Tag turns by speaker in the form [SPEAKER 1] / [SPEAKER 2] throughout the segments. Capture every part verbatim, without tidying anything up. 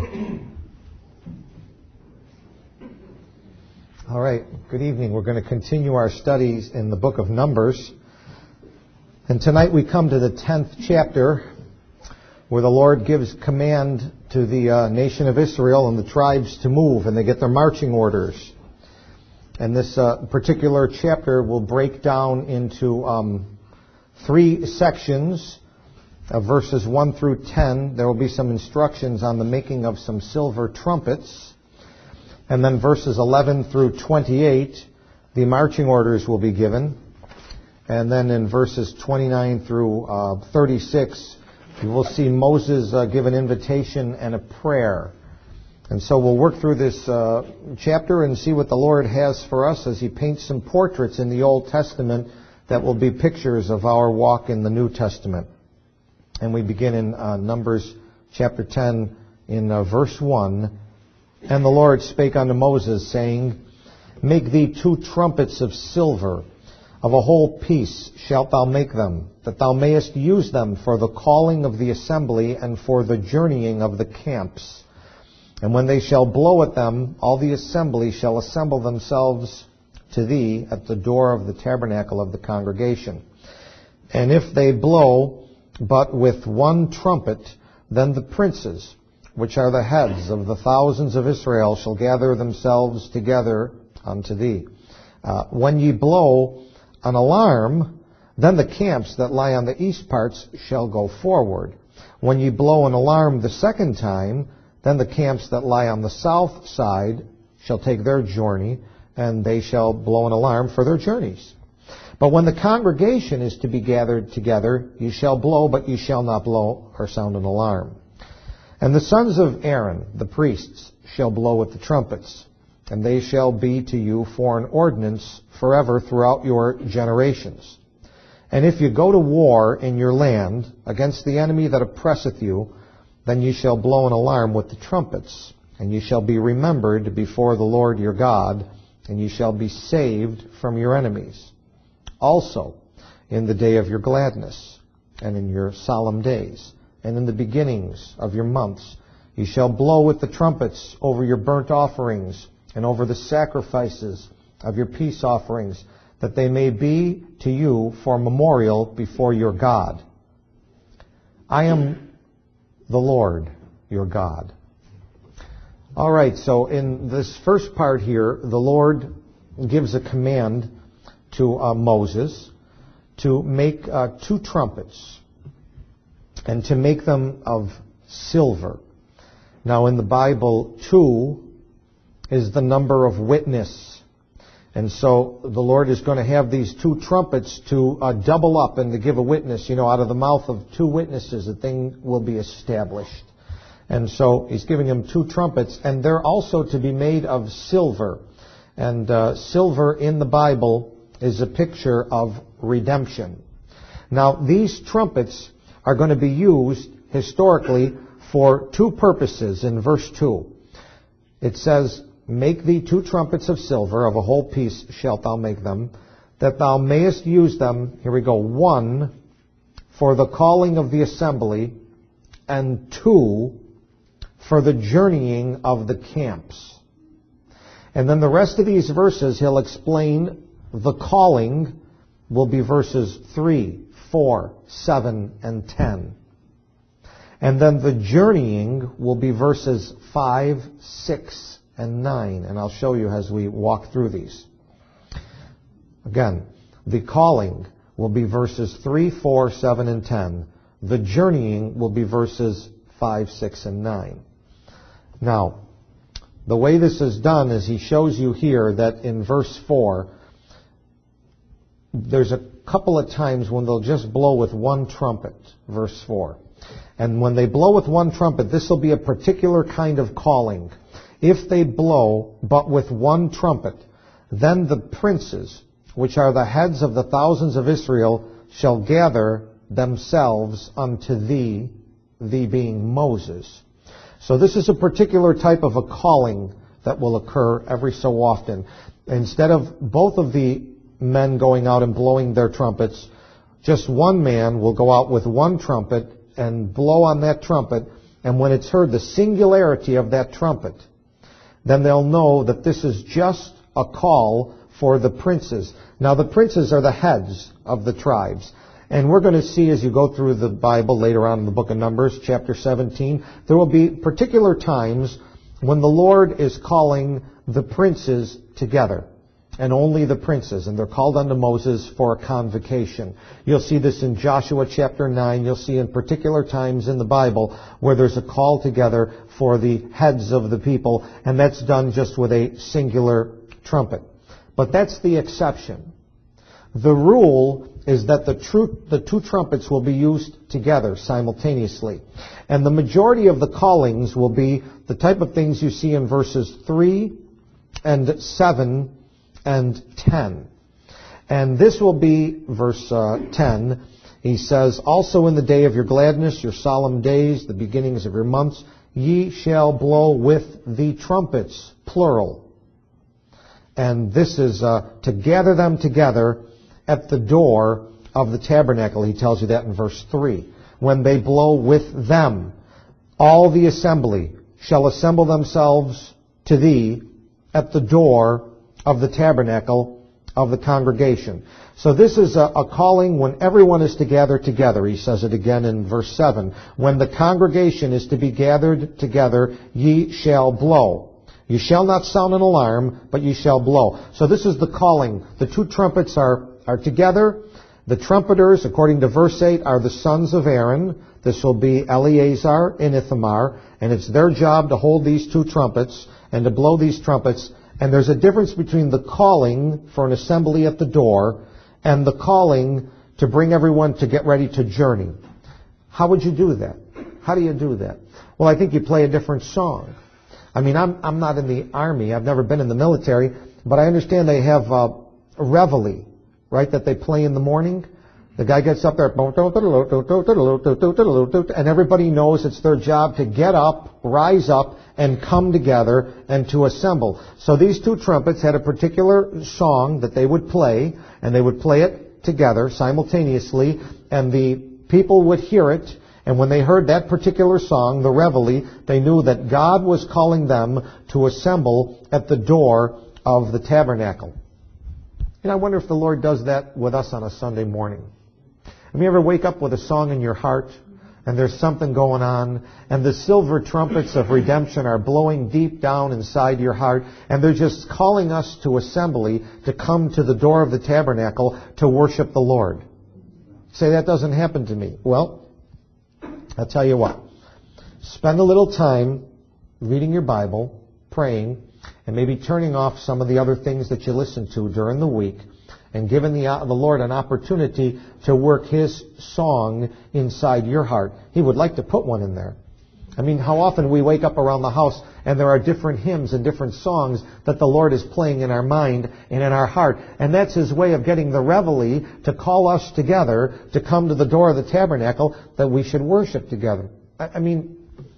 [SPEAKER 1] All right, good evening. We're going to continue our studies in the book of Numbers. And tonight we come to the tenth chapter where the Lord gives command to the uh, nation of Israel and the tribes to move, and they get their marching orders. And this uh, particular chapter will break down into um, three sections. Uh, verses one through ten, there will be some instructions on the making of some silver trumpets. And then verses eleven through twenty-eight, the marching orders will be given. And then in verses twenty-nine through uh, thirty-six, you will see Moses uh, give an invitation and a prayer. And so we'll work through this uh, chapter and see what the Lord has for us as He paints some portraits in the Old Testament that will be pictures of our walk in the New Testament. And we begin in uh, Numbers chapter ten in uh, verse one. And the Lord spake unto Moses, saying, Make thee two trumpets of silver, of a whole piece shalt thou make them, that thou mayest use them for the calling of the assembly and for the journeying of the camps. And when they shall blow at them, all the assembly shall assemble themselves to thee at the door of the tabernacle of the congregation. And if they blow but with one trumpet, then the princes, which are the heads of the thousands of Israel, shall gather themselves together unto thee. Uh, when ye blow an alarm, then the camps that lie on the east parts shall go forward. When ye blow an alarm the second time, then the camps that lie on the south side shall take their journey, and they shall blow an alarm for their journeys. But when the congregation is to be gathered together, ye shall blow, but ye shall not blow or sound an alarm. And the sons of Aaron, the priests, shall blow with the trumpets, and they shall be to you for an ordinance forever throughout your generations. And if you go to war in your land against the enemy that oppresseth you, then ye shall blow an alarm with the trumpets, and ye shall be remembered before the Lord your God, and ye shall be saved from your enemies. Also, in the day of your gladness, and in your solemn days, and in the beginnings of your months, ye shall blow with the trumpets over your burnt offerings, and over the sacrifices of your peace offerings, that they may be to you for memorial before your God. I am the Lord your God. All right, so in this first part here, the Lord gives a command to uh, Moses to make uh, two trumpets and to make them of silver. Now in the Bible, two is the number of witness. And so the Lord is going to have these two trumpets to uh, double up and to give a witness. You know, out of the mouth of two witnesses, a thing will be established. And so He's giving them two trumpets, and they're also to be made of silver. And uh, silver in the Bible is a picture of redemption. Now, these trumpets are going to be used historically for two purposes in verse two. It says, Make thee two trumpets of silver, of a whole piece shalt thou make them, that thou mayest use them, here we go, one, for the calling of the assembly, and two, for the journeying of the camps. And then the rest of these verses, he'll explain the calling will be verses three, four, seven, and ten. And then the journeying will be verses five, six, and nine. And I'll show you as we walk through these. Again, the calling will be verses three, four, seven, and ten. The journeying will be verses five, six, and nine. Now, the way this is done is he shows you here that in verse four, there's a couple of times when they'll just blow with one trumpet, verse four. And when they blow with one trumpet, this will be a particular kind of calling. If they blow but with one trumpet, then the princes, which are the heads of the thousands of Israel, shall gather themselves unto thee, thee being Moses. So this is a particular type of a calling that will occur every so often. Instead of both of the men going out and blowing their trumpets, just one man will go out with one trumpet and blow on that trumpet, and when it's heard the singularity of that trumpet, then they'll know that this is just a call for the princes. Now, the princes are the heads of the tribes. And we're going to see as you go through the Bible later on in the book of Numbers, chapter seventeen, there will be particular times when the Lord is calling the princes together. And only the princes. And they're called unto Moses for a convocation. You'll see this in Joshua chapter nine. You'll see in particular times in the Bible where there's a call together for the heads of the people. And that's done just with a singular trumpet. But that's the exception. The rule is that the, true, the two trumpets will be used together simultaneously. And the majority of the callings will be the type of things you see in verses three and seven and ten. And this will be verse uh, ten. He says, also in the day of your gladness, your solemn days, the beginnings of your months, ye shall blow with the trumpets, plural. And this is uh, to gather them together at the door of the tabernacle. He tells you that in verse three. When they blow with them, all the assembly shall assemble themselves to thee at the door of the tabernacle of the congregation. So this is a, a calling when everyone is to gather together. He says it again in verse seven. When the congregation is to be gathered together, ye shall blow. You shall not sound an alarm, but ye shall blow. So this is the calling. The two trumpets are, are together. The trumpeters, according to verse eight, are the sons of Aaron. This will be Eleazar and Ithamar. And it's their job to hold these two trumpets and to blow these trumpets. And there's a difference between the calling for an assembly at the door and the calling to bring everyone to get ready to journey. How would you do that? How do you do that? Well, I think you play a different song. I mean, I'm I'm not in the army. I've never been in the military, but I understand they have uh, a reveille, right, that they play in the morning. The guy gets up there, and everybody knows it's their job to get up, rise up, and come together and to assemble. So these two trumpets had a particular song that they would play, and they would play it together simultaneously, and the people would hear it. And when they heard that particular song, the reveille, they knew that God was calling them to assemble at the door of the tabernacle. And I wonder if the Lord does that with us on a Sunday morning. Have you ever wake up with a song in your heart, and there's something going on, and the silver trumpets of redemption are blowing deep down inside your heart, and they're just calling us to assembly to come to the door of the tabernacle to worship the Lord? Say, that doesn't happen to me. Well, I'll tell you what. Spend a little time reading your Bible, praying, and maybe turning off some of the other things that you listen to during the week, and giving the, the Lord an opportunity to work His song inside your heart. He would like to put one in there. I mean, how often we wake up around the house and there are different hymns and different songs that the Lord is playing in our mind and in our heart. And that's His way of getting the reveille to call us together to come to the door of the tabernacle that we should worship together. I, I mean,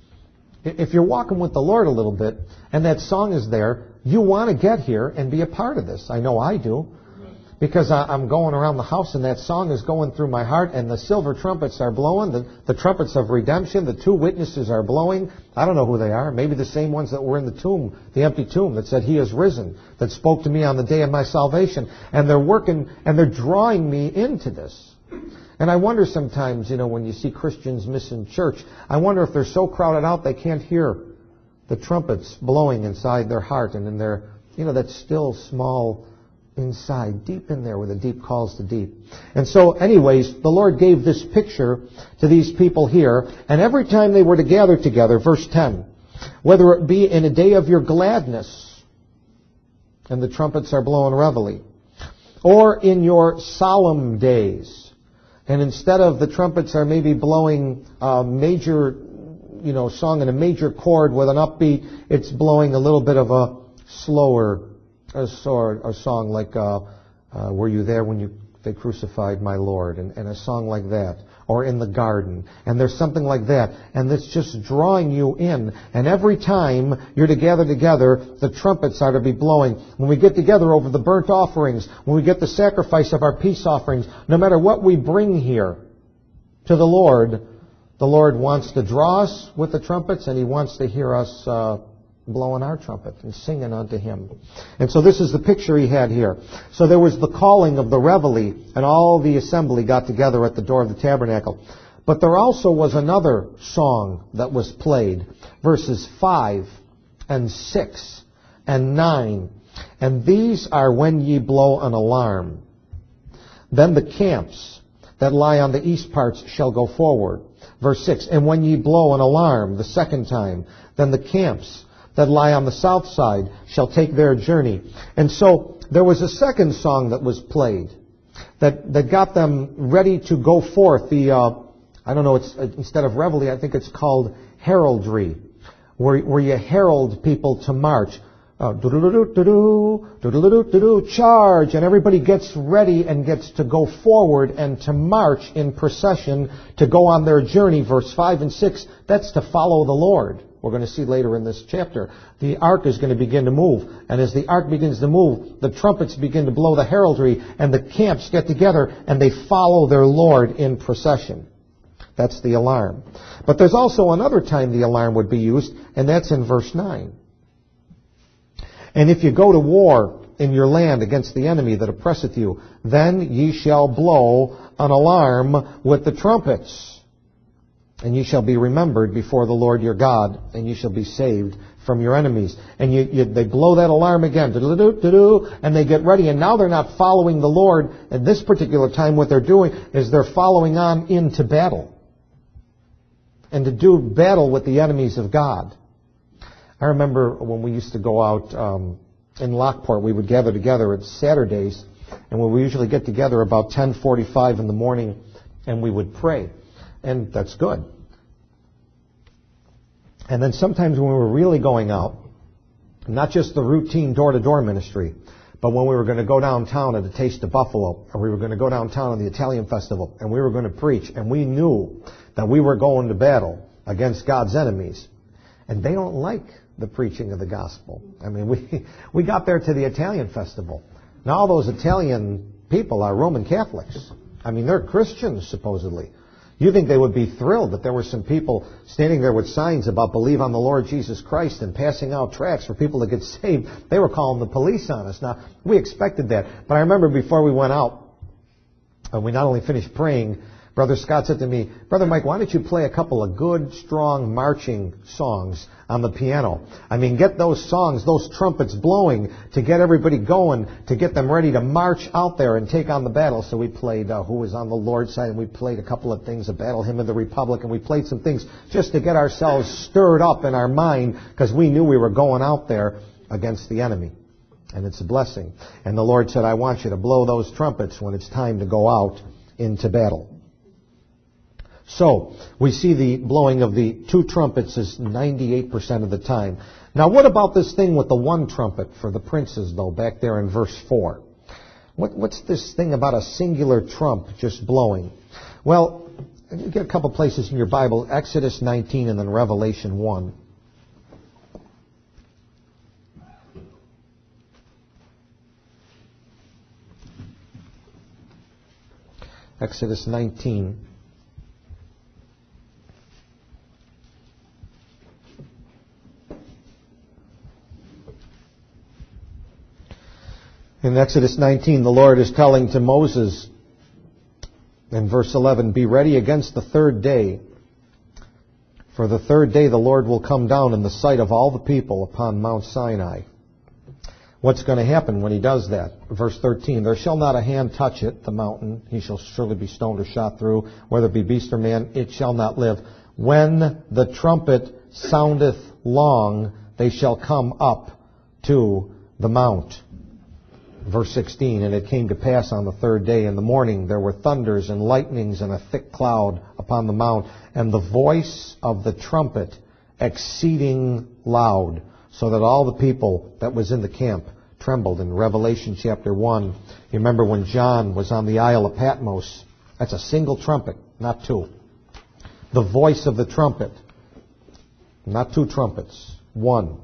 [SPEAKER 1] if you're walking with the Lord a little bit and that song is there, you want to get here and be a part of this. I know I do. Because I'm going around the house and that song is going through my heart and the silver trumpets are blowing, the, the trumpets of redemption, the two witnesses are blowing. I don't know who they are. Maybe the same ones that were in the tomb, the empty tomb that said, He is risen, that spoke to me on the day of my salvation. And they're working and they're drawing me into this. And I wonder sometimes, you know, when you see Christians missing church, I wonder if they're so crowded out they can't hear the trumpets blowing inside their heart and in their, you know, that still small inside, deep in there where the deep calls to deep. And so anyways, the Lord gave this picture to these people here, and every time they were to gather together, verse ten, whether it be in a day of your gladness, and the trumpets are blowing reveille, or in your solemn days, and instead of the trumpets are maybe blowing a major, you know, song in a major chord with an upbeat, it's blowing a little bit of a slower A, sort, a song like uh, uh, Were You There When You They Crucified My Lord, and, and a song like that, or In the Garden, and there's something like that, and it's just drawing you in. And every time you're to gather together, the trumpets are to be blowing. When we get together over the burnt offerings, when we get the sacrifice of our peace offerings, no matter what we bring here to the Lord, The Lord wants to draw us with the trumpets, and He wants to hear us uh, blowing our trumpet and singing unto Him. And so this is the picture He had here. So there was the calling of the reveille, and all the assembly got together at the door of the tabernacle. But there also was another song that was played, verses five and six and nine. And these are when ye blow an alarm. Then the camps that lie on the east parts shall go forward. Verse six, and when ye blow an alarm the second time, then the camps that lie on the south side shall take their journey. And so there was a second song that was played that, that got them ready to go forth. The, uh, I don't know, it's instead of reveille, I think it's called heraldry, where, where you herald people to march. Uh, do-do-do-do-do-do, do-do-do-do-do, charge, and everybody gets ready and gets to go forward and to march in procession to go on their journey. Verse five and six, that's to follow the Lord. We're going to see later in this chapter. The ark is going to begin to move, and as the ark begins to move, the trumpets begin to blow the heraldry, and the camps get together and they follow their Lord in procession. That's the alarm. But there's also another time the alarm would be used, and that's in verse nine. And if you go to war in your land against the enemy that oppresseth you, then ye shall blow an alarm with the trumpets. And ye shall be remembered before the Lord your God, and ye shall be saved from your enemies. And you, you, they blow that alarm again, do-do-do-do-do, and they get ready. And now they're not following the Lord. At this particular time, what they're doing is they're following on into battle. And to do battle with the enemies of God. I remember when we used to go out um, in Lockport, we would gather together at Saturdays, and we would usually get together about ten forty-five in the morning, and we would pray. And that's good. And then sometimes when we were really going out, not just the routine door-to-door ministry, but when we were going to go downtown at the Taste of Buffalo, or we were going to go downtown on the Italian Festival, and we were going to preach, and we knew that we were going to battle against God's enemies, and they don't like the preaching of the gospel. I mean, we we got there to the Italian Festival. Now all those Italian people are Roman Catholics. I mean, they're Christians, supposedly. You think they would be thrilled that there were some people standing there with signs about believe on the Lord Jesus Christ and passing out tracts for people to get saved. They were calling the police on us. Now, we expected that. But I remember before we went out, and we not only finished praying, Brother Scott said to me, Brother Mike, why don't you play a couple of good, strong marching songs on the piano? I mean, get those songs, those trumpets blowing to get everybody going, to get them ready to march out there and take on the battle. So we played uh, Who Was on the Lord's Side, and we played a couple of things, a Battle Hymn of the Republic, and we played some things just to get ourselves stirred up in our mind because we knew we were going out there against the enemy. And it's a blessing. And the Lord said, I want you to blow those trumpets when it's time to go out into battle. So, we see the blowing of the two trumpets is ninety-eight percent of the time. Now, what about this thing with the one trumpet for the princes, though, back there in verse four? What, what's this thing about a singular trump just blowing? Well, you get a couple places in your Bible, Exodus nineteen and then Revelation one. Exodus nineteen. In Exodus nineteen, the Lord is telling to Moses in verse eleven, be ready against the third day. For the third day the Lord will come down in the sight of all the people upon Mount Sinai. What's going to happen when He does that? Verse thirteen, there shall not a hand touch it, the mountain. He shall surely be stoned or shot through. Whether it be beast or man, it shall not live. When the trumpet soundeth long, they shall come up to the mount. Verse sixteen, and it came to pass on the third day in the morning, there were thunders and lightnings and a thick cloud upon the mount, and the voice of the trumpet exceeding loud, so that all the people that was in the camp trembled. In Revelation chapter one, you remember when John was on the Isle of Patmos, that's a single trumpet, not two. The voice of the trumpet, not two trumpets, one.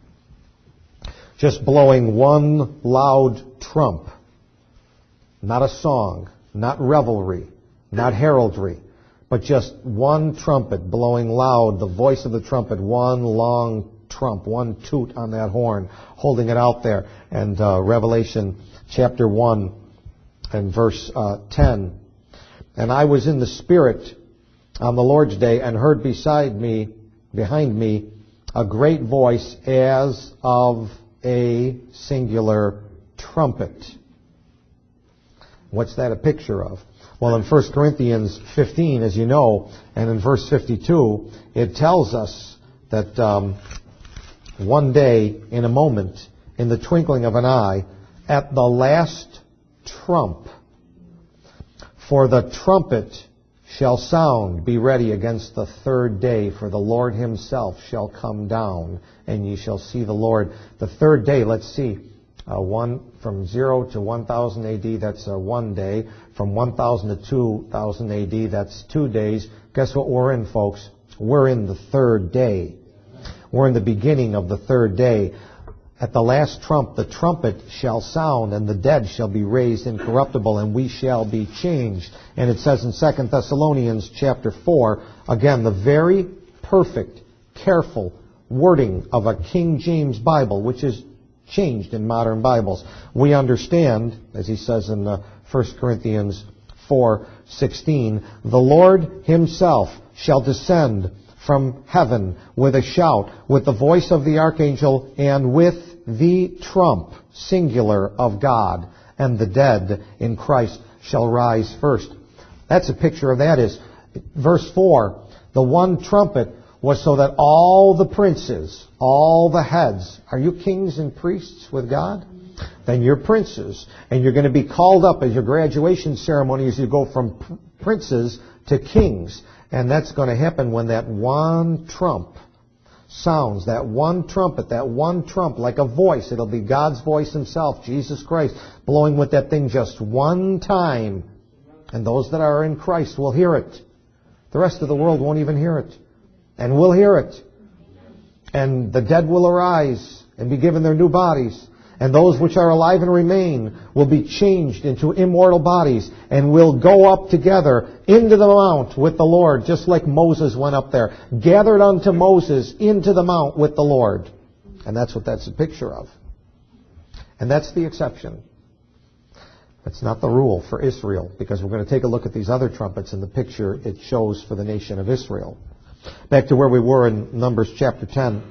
[SPEAKER 1] Just blowing one loud trump. Not a song, not revelry, not heraldry, but just one trumpet blowing loud, the voice of the trumpet, one long trump, one toot on that horn, holding it out there. And uh, Revelation chapter one and verse uh, ten. And I was in the Spirit on the Lord's day and heard beside me, behind me, a great voice as of a singular trumpet. What's that a picture of? Well, in First Corinthians fifteen, as you know, and in verse fifty-two, it tells us that um, one day, in a moment, in the twinkling of an eye, at the last trump, for the trumpet shall sound, be ready against the third day, for the Lord himself shall come down, and ye shall see the Lord. The third day, let's see, uh, one from zero to one thousand A D, that's uh, one day. From one thousand to two thousand A D, that's two days. Guess what we're in, folks? We're in the third day. We're in the beginning of the third day. At the last trump, the trumpet shall sound, and the dead shall be raised incorruptible, and we shall be changed. And it says in Second Thessalonians chapter four, again, the very perfect, careful wording of a King James Bible, which is changed in modern Bibles. We understand, as he says in uh, First Corinthians four sixteen, the Lord himself shall descend from heaven with a shout, with the voice of the archangel, and with the trump, singular, of God, and the dead in Christ shall rise first. That's a picture of that is, verse four, the one trumpet was so that all the princes, all the heads, are you kings and priests with God? Then you're princes, and you're going to be called up as your graduation ceremony as you go from princes to kings. And that's going to happen when that one trump sounds, that one trumpet, that one trump, like a voice. It'll be God's voice himself, Jesus Christ, blowing with that thing just one time. And those that are in Christ will hear it. The rest of the world won't even hear it. And we'll hear it. And the dead will arise and be given their new bodies. And those which are alive and remain will be changed into immortal bodies and will go up together into the mount with the Lord, just like Moses went up there, gathered unto Moses into the mount with the Lord. And that's what that's a picture of. And that's the exception. That's not the rule for Israel, because we're going to take a look at these other trumpets and the picture it shows for the nation of Israel. Back to where we were in Numbers chapter ten.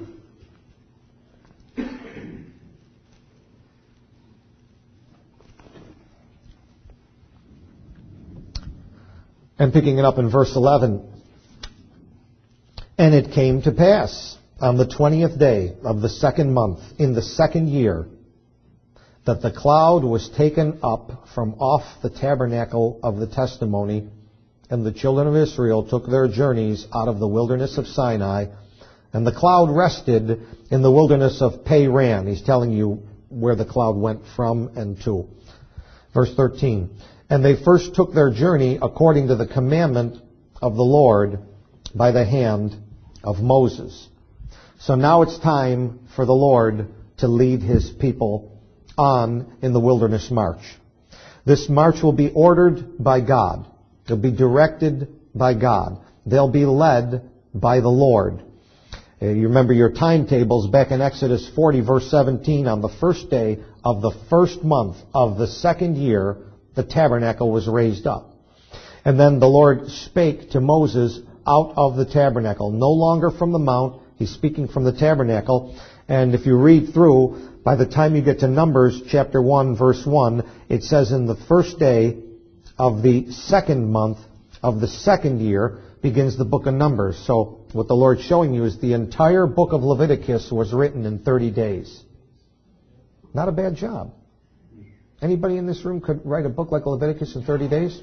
[SPEAKER 1] And picking it up in verse eleven. And it came to pass on the twentieth day of the second month, in the second year, that the cloud was taken up from off the tabernacle of the testimony, and the children of Israel took their journeys out of the wilderness of Sinai, and the cloud rested in the wilderness of Paran. He's telling you where the cloud went from and to. Verse thirteen. And they first took their journey according to the commandment of the Lord by the hand of Moses. So now it's time for the Lord to lead his people on in the wilderness march. This march will be ordered by God. It'll be directed by God. They'll be led by the Lord. Uh, you remember your timetables back in Exodus forty, verse seventeen, on the first day of the first month of the second year, the tabernacle was raised up. And then the Lord spake to Moses out of the tabernacle, no longer from the mount. He's speaking from the tabernacle. And if you read through, by the time you get to Numbers chapter one, verse one, it says, in the first day of the second month of the second year begins the book of Numbers. So what the Lord's showing you is the entire book of Leviticus was written in thirty days. Not a bad job. Anybody in this room could write a book like Leviticus in thirty days?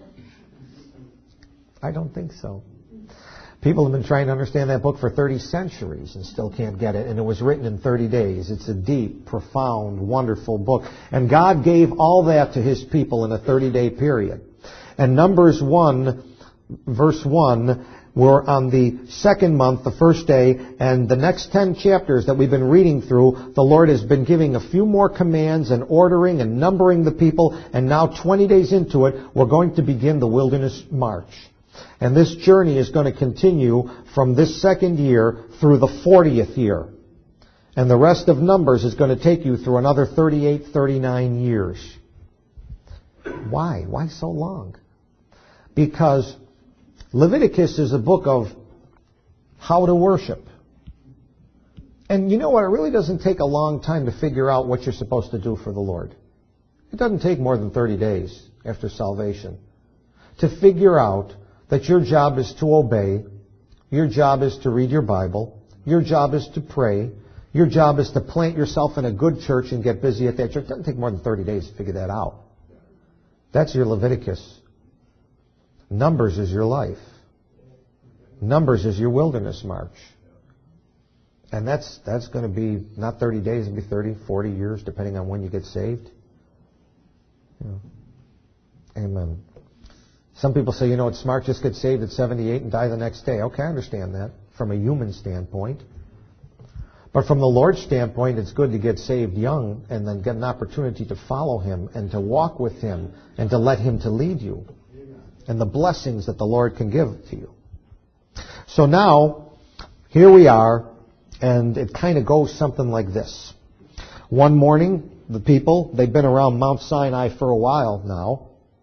[SPEAKER 1] I don't think so. People have been trying to understand that book for thirty centuries and still can't get it. And it was written in thirty days. It's a deep, profound, wonderful book. And God gave all that to his people in a thirty-day period. And Numbers one, verse one, we're on the second month, the first day, and the next ten chapters that we've been reading through, the Lord has been giving a few more commands and ordering and numbering the people, and now twenty days into it, we're going to begin the wilderness march. And this journey is going to continue from this second year through the fortieth year. And the rest of Numbers is going to take you through another thirty-eight, thirty-nine years. Why? Why so long? Because Leviticus is a book of how to worship. And you know what? It really doesn't take a long time to figure out what you're supposed to do for the Lord. It doesn't take more than thirty days after salvation to figure out that your job is to obey, your job is to read your Bible, your job is to pray, your job is to plant yourself in a good church and get busy at that church. It doesn't take more than thirty days to figure that out. That's your Leviticus. Numbers is your life. Numbers is your wilderness march. And that's that's going to be not thirty days, it'll be thirty, forty years, depending on when you get saved. You know. Amen. Some people say, you know, it's smart, just get saved at seventy-eight and die the next day. Okay, I understand that from a human standpoint. But from the Lord's standpoint, it's good to get saved young and then get an opportunity to follow Him and to walk with Him and to let Him to lead you. And the blessings that the Lord can give to you. So now, here we are, and it kind of goes something like this. One morning, the people, they've been around Mount Sinai for a while now.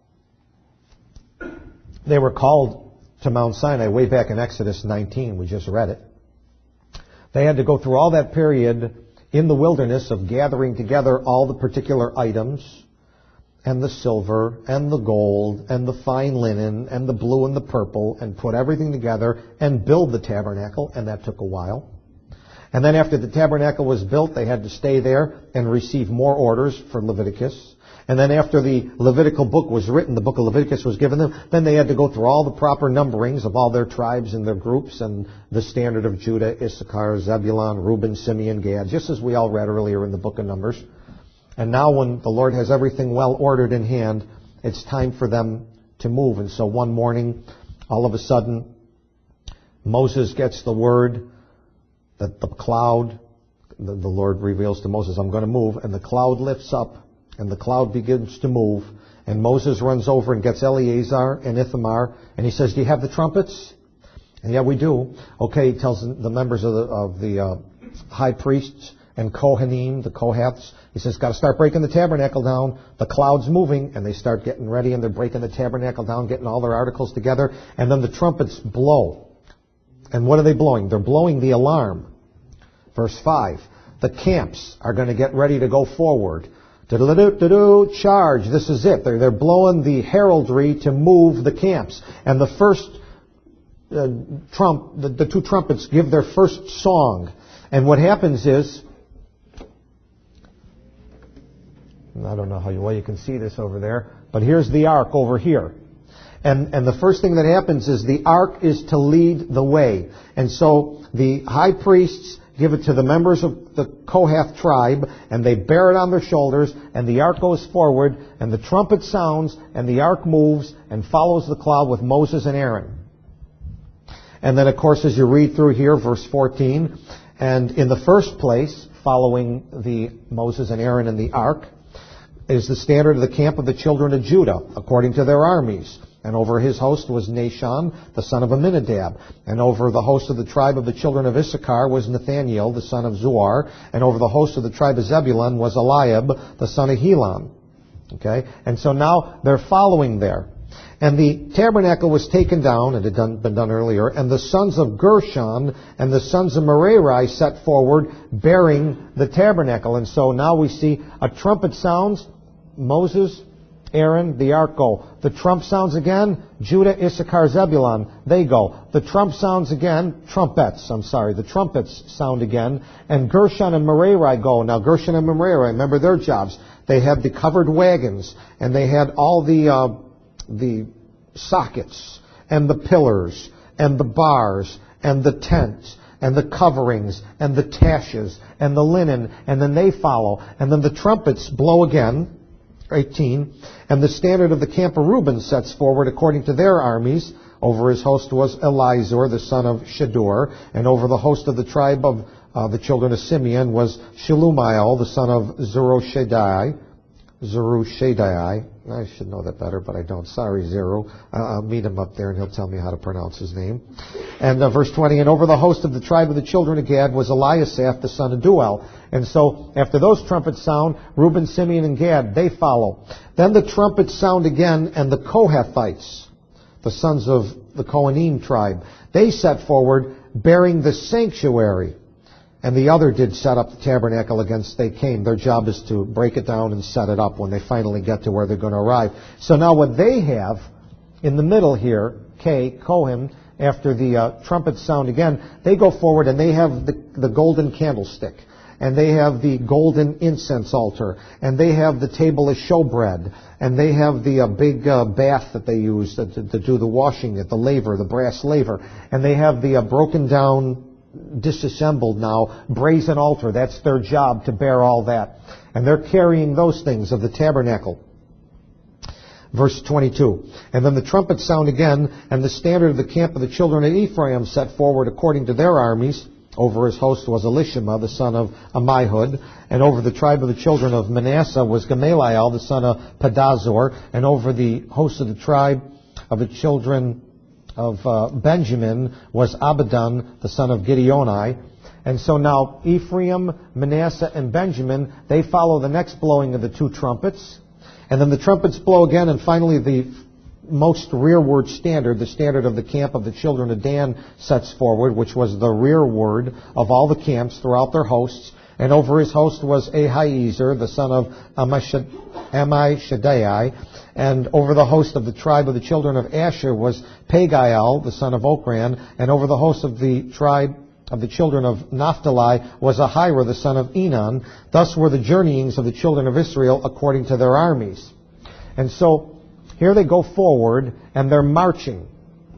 [SPEAKER 1] They were called to Mount Sinai way back in Exodus nineteen. We just read it. They had to go through all that period in the wilderness of gathering together all the particular items, and the silver, and the gold, and the fine linen, and the blue and the purple, and put everything together and build the tabernacle, and that took a while. And then after the tabernacle was built, they had to stay there and receive more orders for Leviticus. And then after the Levitical book was written, the book of Leviticus was given them, then they had to go through all the proper numberings of all their tribes and their groups and the standard of Judah, Issachar, Zebulun, Reuben, Simeon, Gad, just as we all read earlier in the book of Numbers. And now when the Lord has everything well ordered in hand, it's time for them to move. And so one morning, all of a sudden, Moses gets the word that the cloud, the, the Lord reveals to Moses, I'm going to move, and the cloud lifts up. And the cloud begins to move. And Moses runs over and gets Eleazar and Ithamar. And he says, do you have the trumpets? And yeah, we do. Okay, he tells the members of the, of the uh, high priests and Kohanim, the Kohaths. He says, got to start breaking the tabernacle down. The cloud's moving. And they start getting ready and they're breaking the tabernacle down, getting all their articles together. And then the trumpets blow. And what are they blowing? They're blowing the alarm. Verse five. The camps are going to get ready to go forward. Do-do-do-do-do, charge. This is it. They're, they're blowing the heraldry to move the camps. And the first uh, trump, the, the two trumpets give their first song. And what happens is, I don't know how you, well you can see this over there, but here's the ark over here. And, and the first thing that happens is the ark is to lead the way. And so the high priests give it to the members of the Kohath tribe, and they bear it on their shoulders, and the ark goes forward, and the trumpet sounds, and the ark moves, and follows the cloud with Moses and Aaron. And then, of course, as you read through here, verse fourteen, and in the first place, following the Moses and Aaron and the ark, is the standard of the camp of the children of Judah, according to their armies. And over his host was Nashon, the son of Amminadab. And over the host of the tribe of the children of Issachar was Nathaniel, the son of Zuar. And over the host of the tribe of Zebulun was Eliab, the son of Helon. Okay? And so now they're following there. And the tabernacle was taken down, it had done, been done earlier, and the sons of Gershon and the sons of Merari set forward, bearing the tabernacle. And so now we see a trumpet sounds, Moses, Aaron, the ark go. The trump sounds again, Judah, Issachar, Zebulun, they go. The trump sounds again, trumpets, I'm sorry, the trumpets sound again, and Gershon and Merari go. Now Gershon and Merari, remember their jobs. They had the covered wagons, and they had all the uh, the sockets, and the pillars, and the bars, and the tents, and the coverings, and the taches, and the linen, and then they follow. And then the trumpets blow again, eighteen, and the standard of the camp of Reuben sets forward according to their armies. Over his host was Elizur, the son of Shedeur, and over the host of the tribe of uh, the children of Simeon was Shelumiel, the son of Zurishaddai. Zerubbabel. I should know that better, but I don't. Sorry, Zeru. I'll meet him up there, and he'll tell me how to pronounce his name. And uh, verse twenty, and over the host of the tribe of the children of Gad was Eliasaph, the son of Duel. And so, after those trumpets sound, Reuben, Simeon, and Gad, they follow. Then the trumpets sound again, and the Kohathites, the sons of the Kohanim tribe, they set forward, bearing the sanctuary. And the other did set up the tabernacle against they came. Their job is to break it down and set it up when they finally get to where they're going to arrive. So now what they have in the middle here, K, Kohen, after the uh, trumpets sound again, they go forward and they have the, the golden candlestick. And they have the golden incense altar. And they have the table of showbread. And they have the uh, big uh, bath that they use to, to, to do the washing, at the laver, the brass laver. And they have the uh, broken down, disassembled now, brazen altar. That's their job, to bear all that. And they're carrying those things of the tabernacle. Verse twenty-two. And then the trumpets sound again, and the standard of the camp of the children of Ephraim set forward according to their armies. Over his host was Elishama, the son of Ammihud. And over the tribe of the children of Manasseh was Gamaliel, the son of Pedazur. And over the host of the tribe of the children of uh, Benjamin was Abidan, the son of Gideoni. And so now Ephraim, Manasseh, and Benjamin, they follow the next blowing of the two trumpets. And then the trumpets blow again, and finally the most rearward standard, the standard of the camp of the children of Dan, sets forward, which was the rearward of all the camps throughout their hosts. And over his host was Ahiezer, the son of Ammishaddai. And over the host of the tribe of the children of Asher was Pagiel, the son of Okran. And over the host of the tribe of the children of Naphtali was Ahira, the son of Enan. Thus were the journeyings of the children of Israel according to their armies. And so here they go forward, and they're marching.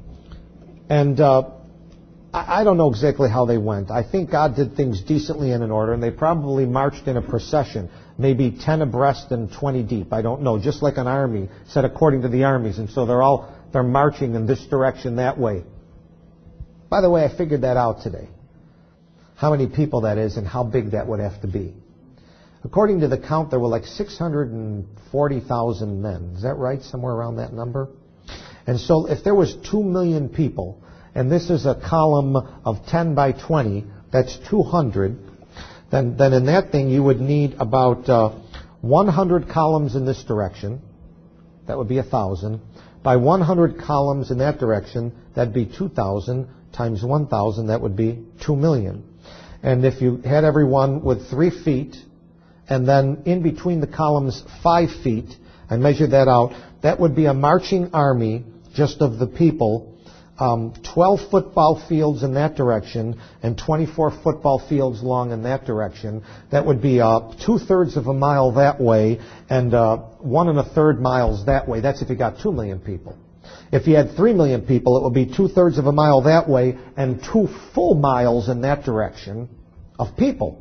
[SPEAKER 1] And uh, I don't know exactly how they went. I think God did things decently and in order, and they probably marched in a procession, maybe ten abreast and twenty deep. I don't know, just like an army, said according to the armies. And so they're all they're marching in this direction, that way. By the way, I figured that out today. How many people that is and how big that would have to be. According to the count, there were like six hundred forty thousand men. Is that right? Somewhere around that number? And so if there was two million people, and this is a column of ten by twenty, that's two hundred, then, then in that thing you would need about uh, one hundred columns in this direction. That would be one thousand. By one hundred columns in that direction, that'd be two thousand times one thousand, that would be two million. And if you had everyone with three feet, and then in between the columns five feet, I measured that out, that would be a marching army just of the people, um, twelve football fields in that direction and twenty-four football fields long in that direction. That would be uh, two-thirds of a mile that way and uh, one and a third miles that way. That's if you got two million people. If you had three million people, it would be two-thirds of a mile that way and two full miles in that direction of people.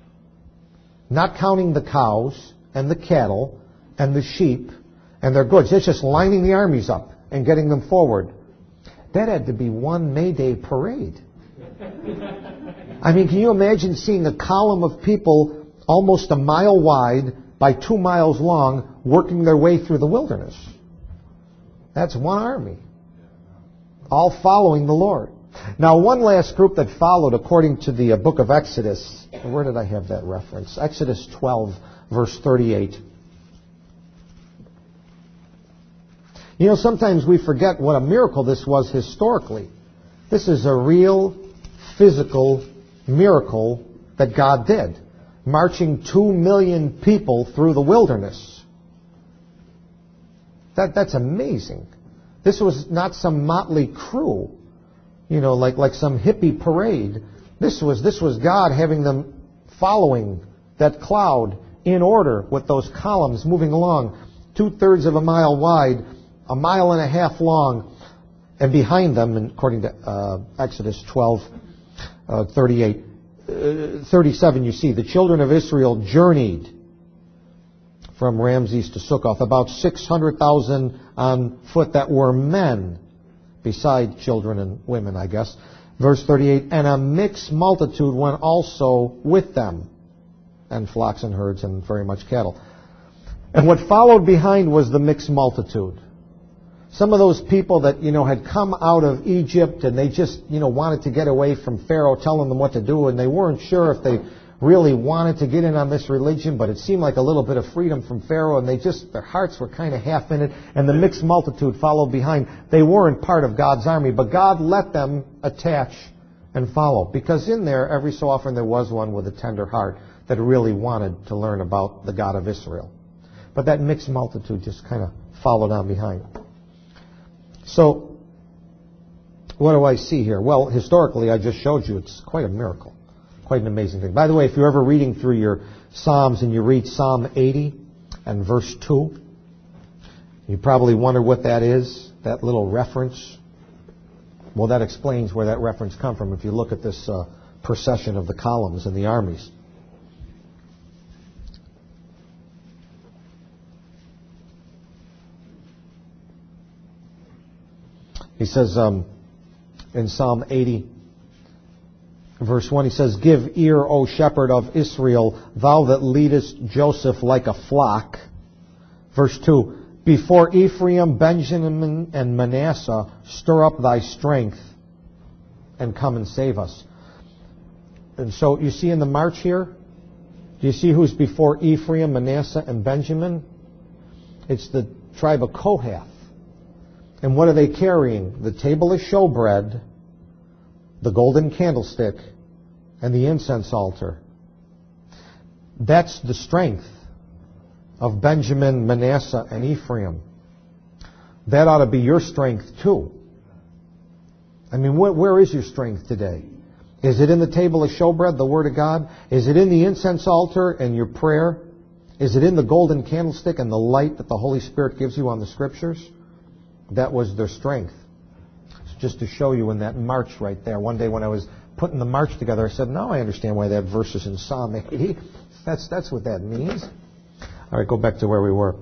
[SPEAKER 1] Not counting the cows and the cattle and the sheep and their goods. It's just lining the armies up and getting them forward. That had to be one May Day parade. I mean, can you imagine seeing a column of people almost a mile wide by two miles long working their way through the wilderness? That's one army, all following the Lord. Now, one last group that followed, according to the book of Exodus. Where did I have that reference? Exodus twelve, verse thirty-eight. You know, sometimes we forget what a miracle this was historically. This is a real, physical miracle that God did. Marching two million people through the wilderness. That, that's amazing. This was not some motley crew. You know, like, like some hippie parade. This was, this was God having them following that cloud in order with those columns moving along, two-thirds of a mile wide, a mile and a half long, and behind them, and according to uh, Exodus twelve, uh, thirty-eight, uh, thirty-seven, you see, the children of Israel journeyed from Ramses to Sukkoth, about six hundred thousand on foot that were men, beside children and women, I guess. Verse thirty-eight, and a mixed multitude went also with them, and flocks and herds and very much cattle. And what followed behind was the mixed multitude. Some of those people that, you know, had come out of Egypt and they just, you know, wanted to get away from Pharaoh telling them what to do, and they weren't sure if they really wanted to get in on this religion, but it seemed like a little bit of freedom from Pharaoh, and they just, their hearts were kind of half in it, and the mixed multitude followed behind. They weren't part of God's army, but God let them attach and follow, because in there, every so often there was one with a tender heart that really wanted to learn about the God of Israel. But that mixed multitude just kind of followed on behind. So, what do I see here? Well, historically, I just showed you it's quite a miracle. Quite an amazing thing. By the way, if you're ever reading through your Psalms and you read Psalm eighty and verse two, you probably wonder what that is, that little reference. Well, that explains where that reference comes from if you look at this uh, procession of the columns and the armies. He says um, in Psalm eighty, verse one, he says, "Give ear, O shepherd of Israel, thou that leadest Joseph like a flock." Verse two, "Before Ephraim, Benjamin, and Manasseh, stir up thy strength and come and save us." And so you see in the march here, do you see who's before Ephraim, Manasseh, and Benjamin? It's the tribe of Kohath. And what are they carrying? The table of showbread, the golden candlestick, and the incense altar. That's the strength of Benjamin, Manasseh, and Ephraim. That ought to be your strength too. I mean, wh- where is your strength today? Is it in the table of showbread, the Word of God? Is it in the incense altar and your prayer? Is it in the golden candlestick and the light that the Holy Spirit gives you on the Scriptures? That was their strength. Just to show you in that march right there. One day when I was putting the march together, I said, now I understand why that verse is in Psalm eighty. That's, that's what that means. All right, go back to where we were.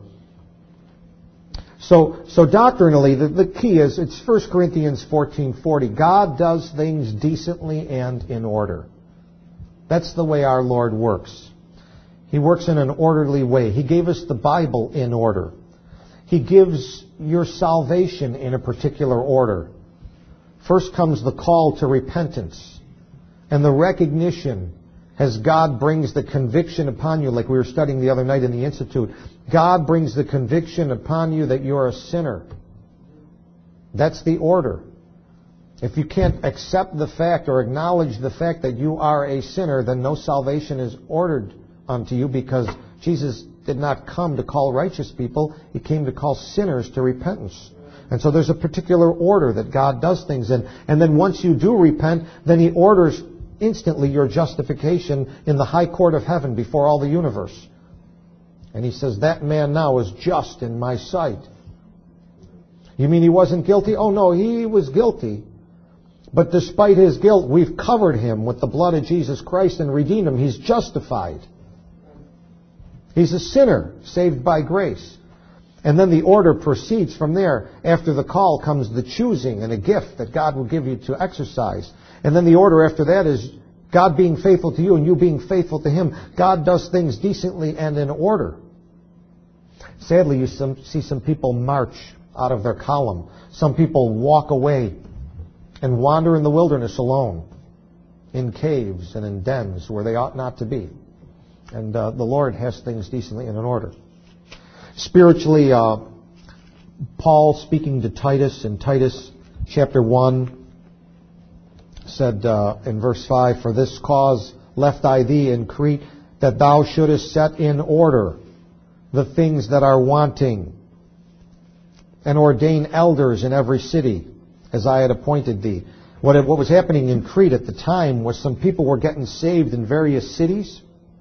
[SPEAKER 1] So, so doctrinally, the, the key is, it's First Corinthians fourteen forty. God does things decently and in order. That's the way our Lord works. He works in an orderly way. He gave us the Bible in order. He gives your salvation in a particular order. First comes the call to repentance and the recognition as God brings the conviction upon you, like we were studying the other night in the Institute. God brings the conviction upon you that you're a sinner. That's the order. If you can't accept the fact or acknowledge the fact that you are a sinner, then no salvation is ordered unto you, because Jesus did not come to call righteous people. He came to call sinners to repentance. And so there's a particular order that God does things in. And then once you do repent, then He orders instantly your justification in the high court of heaven before all the universe. And He says, that man now is just in my sight. You mean he wasn't guilty? Oh no, he was guilty. But despite his guilt, we've covered him with the blood of Jesus Christ and redeemed him. He's justified. He's a sinner saved by grace. And then the order proceeds from there. After the call comes the choosing and a gift that God will give you to exercise. And then the order after that is God being faithful to you and you being faithful to Him. God does things decently and in order. Sadly, you some, see some people march out of their column. Some people walk away and wander in the wilderness alone, in caves and in dens where they ought not to be. And uh, the Lord has things decently and in order. Spiritually, uh, Paul, speaking to Titus in Titus chapter one, said uh, in verse five, "For this cause left I thee in Crete, that thou shouldest set in order the things that are wanting, and ordain elders in every city, as I had appointed thee." What, what was happening in Crete at the time was some people were getting saved in various cities.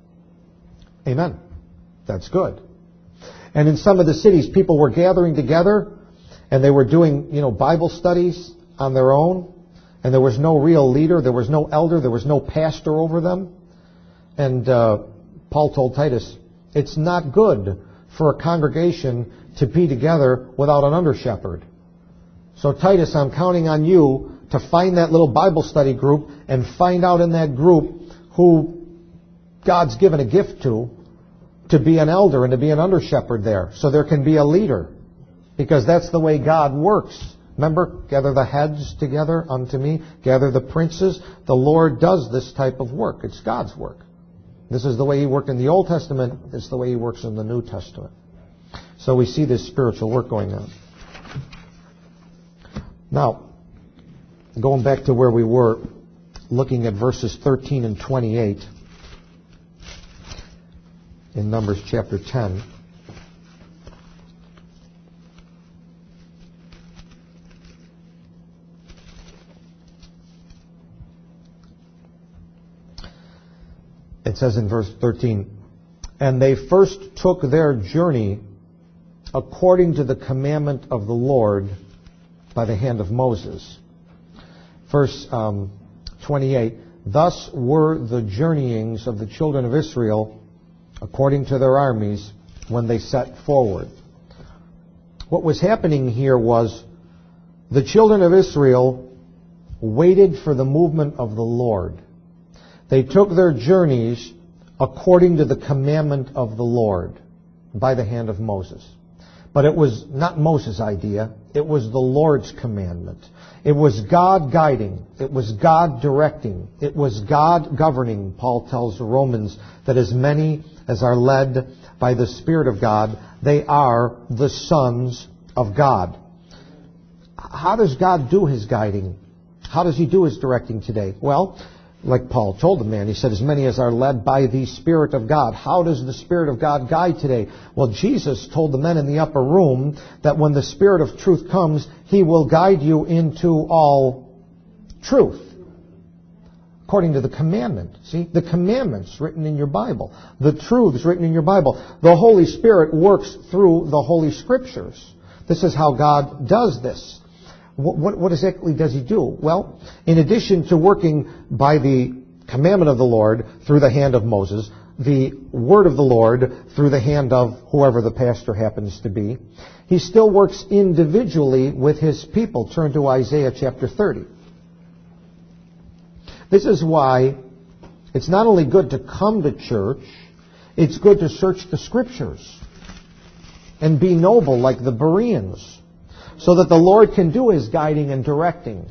[SPEAKER 1] Amen. That's good. And in some of the cities, people were gathering together, and they were doing, you know, Bible studies on their own, and there was no real leader, there was no elder, there was no pastor over them. And uh, Paul told Titus, it's not good for a congregation to be together without an under-shepherd. So Titus, I'm counting on you to find that little Bible study group and find out in that group who God's given a gift to, to be an elder and to be an under shepherd there, so there can be a leader. Because that's the way God works. Remember, gather the heads together unto me, gather the princes. The Lord does this type of work. It's God's work. This is the way He worked in the Old Testament. It's the way He works in the New Testament. So we see this spiritual work going on. Now, going back to where we were, looking at verses thirteen and twenty-eight in Numbers chapter ten. It says in verse thirteen, "And they first took their journey according to the commandment of the Lord by the hand of Moses." Verse um, twenty-eight, "Thus were the journeyings of the children of Israel according to their armies when they set forward." What was happening here was the children of Israel waited for the movement of the Lord. They took their journeys according to the commandment of the Lord by the hand of Moses. But it was not Moses' idea. It was the Lord's commandment. It was God guiding. It was God directing. It was God governing. Paul tells the Romans that as many as are led by the Spirit of God, they are the sons of God. How does God do His guiding? How does He do His directing today? Well, like Paul told the man, he said, as many as are led by the Spirit of God. How does the Spirit of God guide today? Well, Jesus told the men in the upper room that when the Spirit of truth comes, He will guide you into all truth. According to the commandment. See, the commandment's written in your Bible. The truth's written in your Bible. The Holy Spirit works through the Holy Scriptures. This is how God does this. What, what, what exactly does He do? Well, in addition to working by the commandment of the Lord through the hand of Moses, the word of the Lord through the hand of whoever the pastor happens to be, He still works individually with His people. Turn to Isaiah chapter thirty. This is why it's not only good to come to church, it's good to search the Scriptures and be noble like the Bereans, so that the Lord can do His guiding and directing.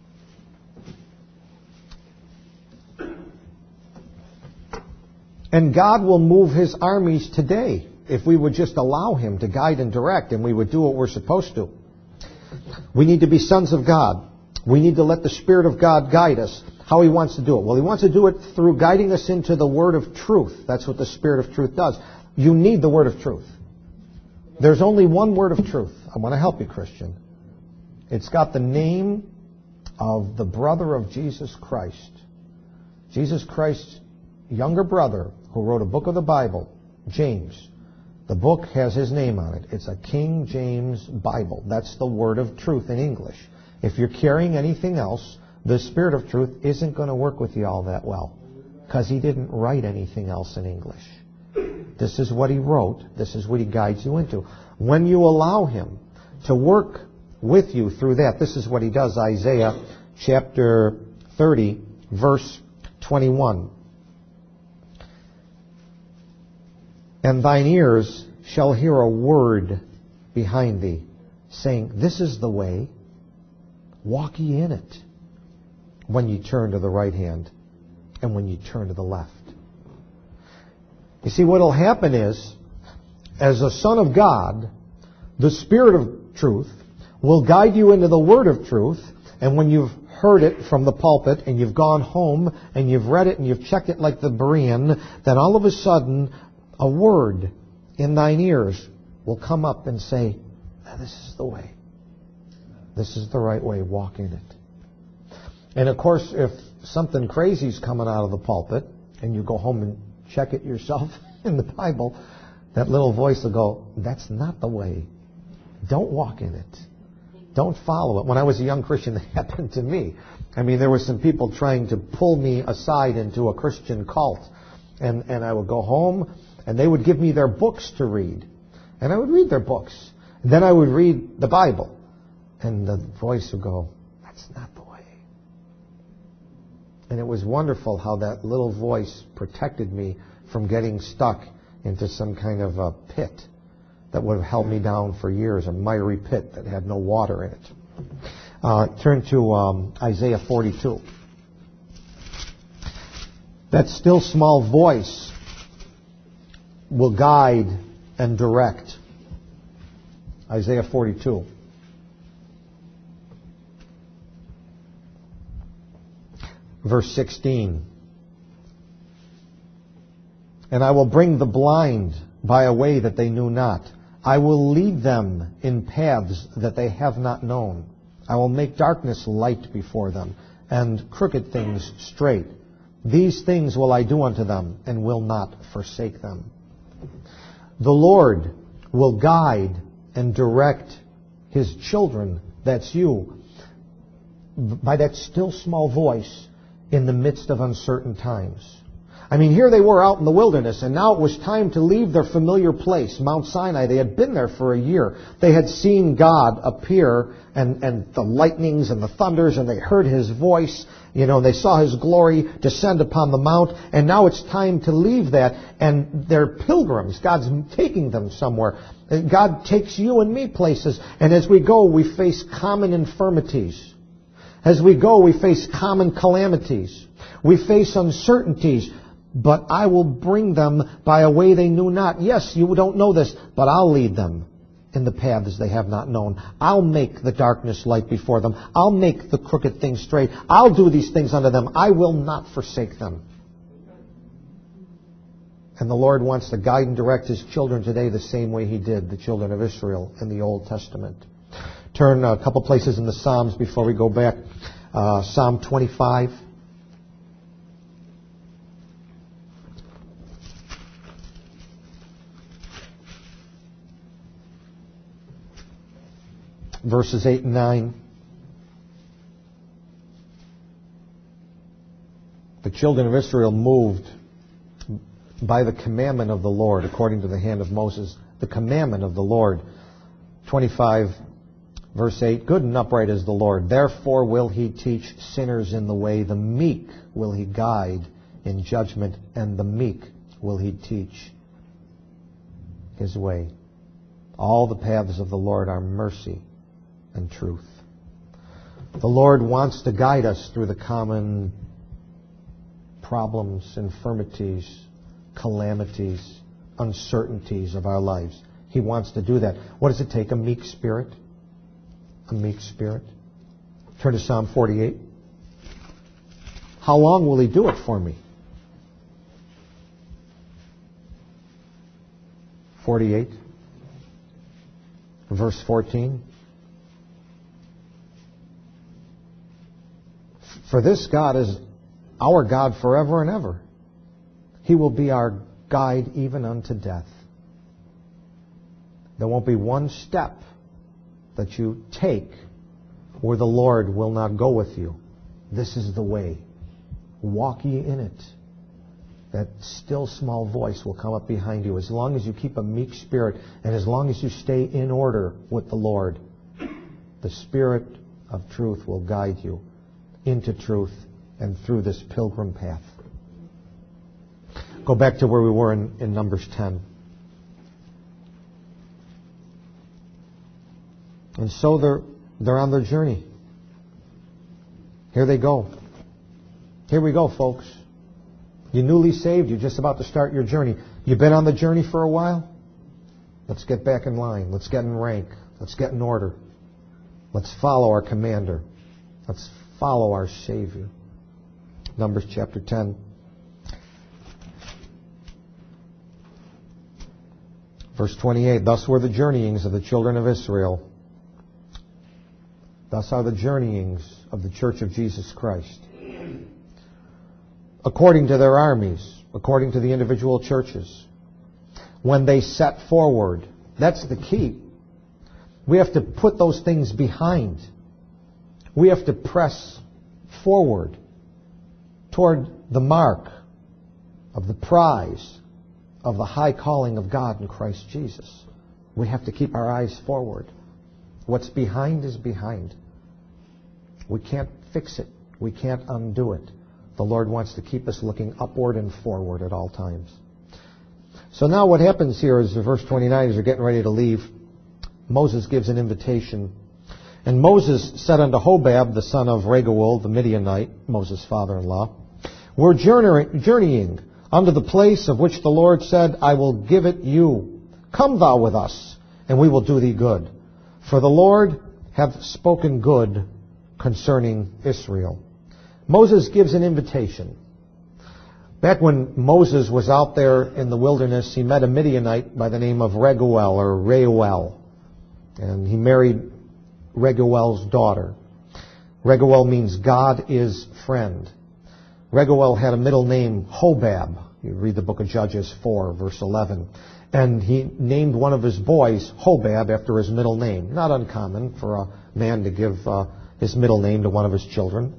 [SPEAKER 1] And God will move His armies today if we would just allow Him to guide and direct, and we would do what we're supposed to. We need to be sons of God. We need to let the Spirit of God guide us. How He wants to do it? Well, He wants to do it through guiding us into the Word of truth. That's what the Spirit of truth does. You need the Word of truth. There's only one word of truth. I want to help you, Christian. It's got the name of the brother of Jesus Christ. Jesus Christ's younger brother who wrote a book of the Bible, James. The book has his name on it. It's a King James Bible. That's the word of truth in English. If you're carrying anything else, the Spirit of truth isn't going to work with you all that well, because He didn't write anything else in English. This is what He wrote. This is what He guides you into. When you allow Him to work with you through that, this is what He does. Isaiah chapter thirty, verse twenty-one. "And thine ears shall hear a word behind thee, saying, This is the way, walk ye in it, when ye turn to the right hand, and when ye turn to the left." You see, what will happen is, as a son of God, the Spirit of truth will guide you into the word of truth, and when you've heard it from the pulpit, and you've gone home, and you've read it, and you've checked it like the Berean, then all of a sudden, a word in thine ears will come up and say, this is the way. This is the right way. Walk in it. And of course, if something crazy's coming out of the pulpit, and you go home and check it yourself in the Bible, that little voice will go, that's not the way. Don't walk in it. Don't follow it. When I was a young Christian, that happened to me. I mean, there were some people trying to pull me aside into a Christian cult. And, and I would go home, and they would give me their books to read. And I would read their books. And then I would read the Bible. And the voice would go, that's not the way. And it was wonderful how that little voice protected me from getting stuck into some kind of a pit that would have held me down for years, a miry pit that had no water in it. Uh, turn to um, Isaiah forty-two. That still small voice will guide and direct. Isaiah forty-two. Verse sixteen. And I will bring the blind by a way that they knew not. I will lead them in paths that they have not known. I will make darkness light before them, and crooked things straight. These things will I do unto them, and will not forsake them. The Lord will guide and direct His children, that's you, by that still small voice in the midst of uncertain times. I mean, here they were out in the wilderness, and now it was time to leave their familiar place, Mount Sinai. They had been there for a year. They had seen God appear, and, and the lightnings and the thunders, and they heard His voice. You know, they saw His glory descend upon the mount, and now it's time to leave that, and they're pilgrims. God's taking them somewhere. God takes you and me places, and as we go, we face common infirmities. As we go, we face common calamities. We face uncertainties. But I will bring them by a way they knew not. Yes, you don't know this, but I'll lead them in the paths they have not known. I'll make the darkness light before them. I'll make the crooked things straight. I'll do these things unto them. I will not forsake them. And the Lord wants to guide and direct His children today the same way He did the children of Israel in the Old Testament. Turn a couple places in the Psalms before we go back. Uh, Psalm twenty-five. Verses eight and nine. The children of Israel moved by the commandment of the Lord, according to the hand of Moses. The commandment of the Lord. twenty-five, verse eight. Good and upright is the Lord. Therefore will He teach sinners in the way. The meek will He guide in judgment, and the meek will He teach His way. All the paths of the Lord are mercy and truth. The Lord wants to guide us through the common problems, infirmities, calamities, uncertainties of our lives. He wants to do that. What does it take? A meek spirit? A meek spirit. Turn to Psalm forty-eight. How long will He do it for me? forty-eight. Verse fourteen. For this God is our God forever and ever. He will be our guide even unto death. There won't be one step that you take where the Lord will not go with you. This is the way. Walk ye in it. That still small voice will come up behind you. As long as you keep a meek spirit, and as long as you stay in order with the Lord, the Spirit of truth will guide you into truth and through this pilgrim path. Go back to where we were in, in Numbers ten. And so they're, they're on their journey. Here they go. Here we go, folks. You're newly saved. You're just about to start your journey. You've been on the journey for a while? Let's get back in line. Let's get in rank. Let's get in order. Let's follow our commander. Let's follow our Savior. Numbers chapter ten. Verse twenty-eight. Thus were the journeyings of the children of Israel. Thus are the journeyings of the Church of Jesus Christ. According to their armies, according to the individual churches. When they set forward. That's the key. We have to put those things behind. We have to press forward toward the mark of the prize of the high calling of God in Christ Jesus. We have to keep our eyes forward. What's behind is behind. We can't fix it. We can't undo it. The Lord wants to keep us looking upward and forward at all times. So now what happens here is, verse twenty-nine, as they're getting ready to leave, Moses gives an invitation. And Moses said unto Hobab, the son of Reguel, the Midianite, Moses' father-in-law, We're journeying unto the place of which the Lord said, I will give it you. Come thou with us, and we will do thee good. For the Lord hath spoken good concerning Israel. Moses gives an invitation. Back when Moses was out there in the wilderness, he met a Midianite by the name of Reguel or Reuel. And he married Reguel's daughter. Reguel means God is friend. Reguel had a middle name, Hobab. You read the book of Judges four, verse eleven. And he named one of his boys Hobab after his middle name. Not uncommon for a man to give uh, his middle name to one of his children.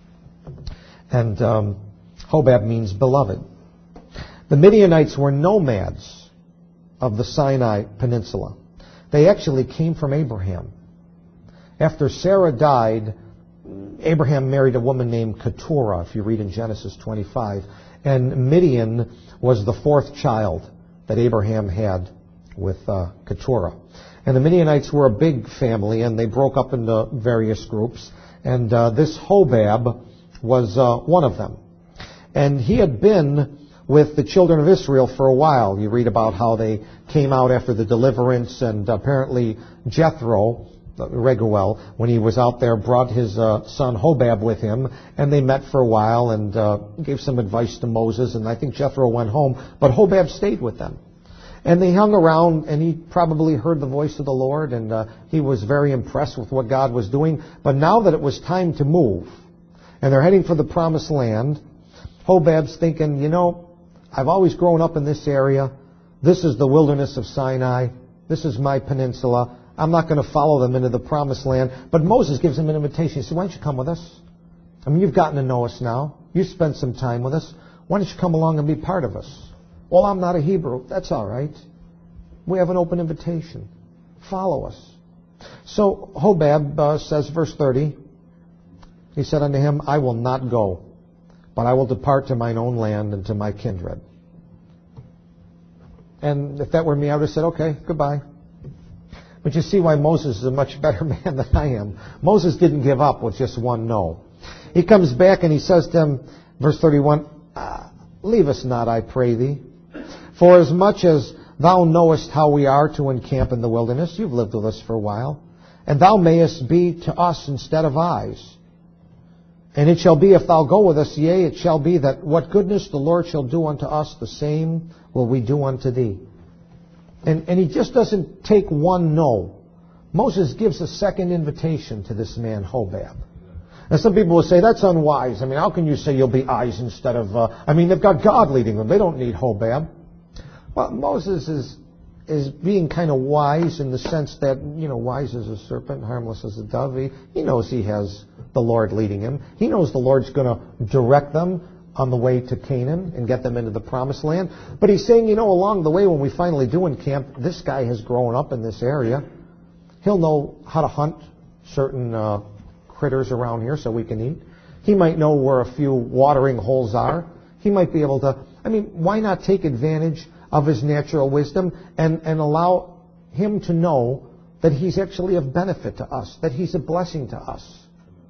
[SPEAKER 1] And um, Hobab means beloved. The Midianites were nomads of the Sinai Peninsula. They actually came from Abraham. After Sarah died, Abraham married a woman named Keturah, if you read in Genesis twenty-five. And Midian was the fourth child that Abraham had with uh, Keturah. And the Midianites were a big family, and they broke up into various groups. And uh, this Hobab was uh, one of them. And he had been with the children of Israel for a while. You read about how they came out after the deliverance, and apparently Jethro, Reguel, when he was out there, brought his uh, son Hobab with him, and they met for a while and uh, gave some advice to Moses, and I think Jethro went home, but Hobab stayed with them. And they hung around, and he probably heard the voice of the Lord, and uh, he was very impressed with what God was doing. But now that it was time to move, and they're heading for the Promised Land, Hobab's thinking, you know, I've always grown up in this area. This is the wilderness of Sinai. This is my peninsula. I'm not going to follow them into the Promised Land. But Moses gives him an invitation. He said, why don't you come with us? I mean, you've gotten to know us now. You've spent some time with us. Why don't you come along and be part of us? Well, I'm not a Hebrew. That's all right. We have an open invitation. Follow us. So Hobab uh, says, verse thirty, he said unto him, I will not go, but I will depart to mine own land and to my kindred. And if that were me, I would have said, okay, goodbye. But you see why Moses is a much better man than I am. Moses didn't give up with just one no. He comes back and he says to him, verse thirty-one, ah, leave us not, I pray thee. For as much as thou knowest how we are to encamp in the wilderness, you've lived with us for a while, and thou mayest be to us instead of eyes. And it shall be, if thou go with us, yea, it shall be that what goodness the Lord shall do unto us, the same will we do unto thee. And, and he just doesn't take one no. Moses gives a second invitation to this man, Hobab. And some people will say, that's unwise. I mean, how can you say you'll be eyes instead of... Uh, I mean, they've got God leading them. They don't need Hobab. Well, Moses is is being kind of wise in the sense that, you know, wise as a serpent, harmless as a dove. He, he knows he has the Lord leading him. He knows the Lord's going to direct them on the way to Canaan and get them into the Promised Land. But he's saying, you know, along the way when we finally do encamp, this guy has grown up in this area. He'll know how to hunt certain uh, critters around here so we can eat. He might know where a few watering holes are. He might be able to... I mean, why not take advantage of his natural wisdom and, and allow him to know that he's actually of benefit to us, that he's a blessing to us.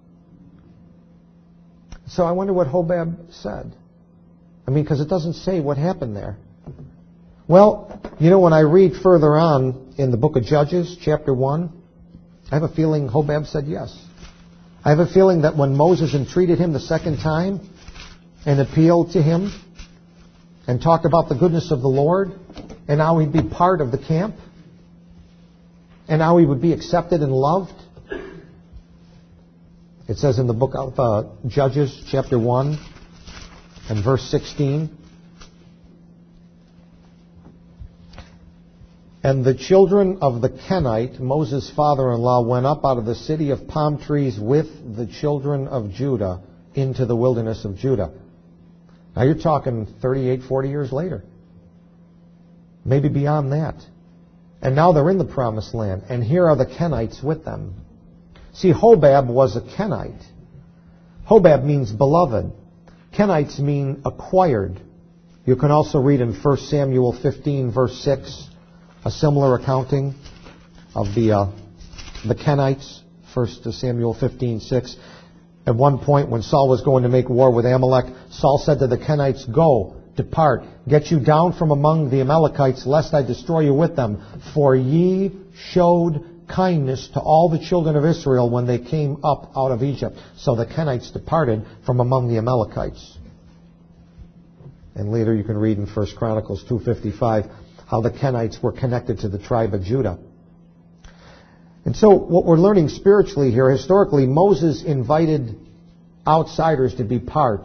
[SPEAKER 1] So I wonder what Hobab said. I mean, because it doesn't say what happened there. Well, you know, when I read further on in the book of Judges, chapter one, I have a feeling Hobab said yes. I have a feeling that when Moses entreated him the second time and appealed to him and talked about the goodness of the Lord and how he'd be part of the camp and how he would be accepted and loved, it says in the book of uh, Judges, chapter one, and verse sixteen, and the children of the Kenite, Moses' father-in-law, went up out of the city of palm trees with the children of Judah into the wilderness of Judah. Now you're talking thirty-eight, forty years later. Maybe beyond that. And now they're in the Promised Land, and here are the Kenites with them. See, Hobab was a Kenite. Hobab means beloved. Kenites mean acquired. You can also read in First Samuel fifteen, verse six, a similar accounting of the uh, the Kenites. First Samuel fifteen, six. At one point, when Saul was going to make war with Amalek, Saul said to the Kenites, "Go, depart, get you down from among the Amalekites, lest I destroy you with them. For ye showed kindness to all the children of Israel when they came up out of Egypt." So the Kenites departed from among the Amalekites. And later you can read in First Chronicles two fifty-five how the Kenites were connected to the tribe of Judah. And so what we're learning spiritually here, historically, Moses invited outsiders to be part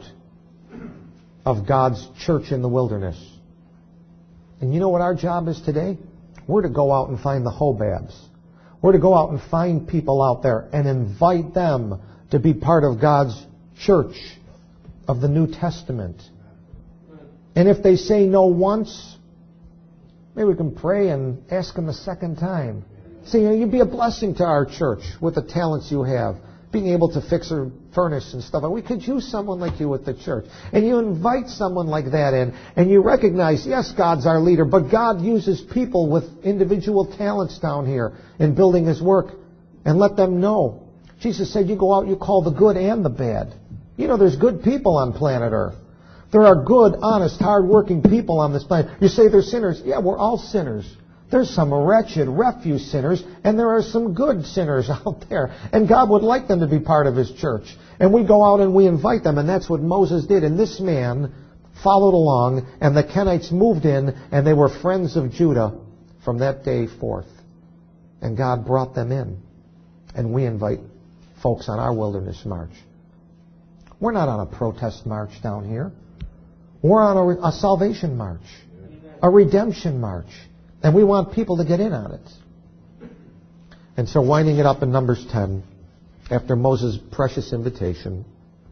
[SPEAKER 1] of God's church in the wilderness. And you know what our job is today? We're to go out and find the Hobabs. We're to go out and find people out there and invite them to be part of God's church of the New Testament. And if they say no once, maybe we can pray and ask them a second time. See, you know, you'd be a blessing to our church with the talents you have, being able to fix a furnace and stuff. We could use someone like you at the church. And you invite someone like that in, and you recognize, yes, God's our leader, but God uses people with individual talents down here in building His work. And let them know. Jesus said, you go out, you call the good and the bad. You know, there's good people on planet Earth. There are good, honest, hard-working people on this planet. You say they're sinners. Yeah, we're all sinners. There's some wretched refuse sinners, and there are some good sinners out there. And God would like them to be part of His church. And we go out and we invite them, and that's what Moses did. And this man followed along, and the Kenites moved in, and they were friends of Judah from that day forth. And God brought them in. And we invite folks on our wilderness march. We're not on a protest march down here. We're on a, a salvation march, a redemption march. And we want people to get in on it. And so winding it up in Numbers ten, after Moses' precious invitation,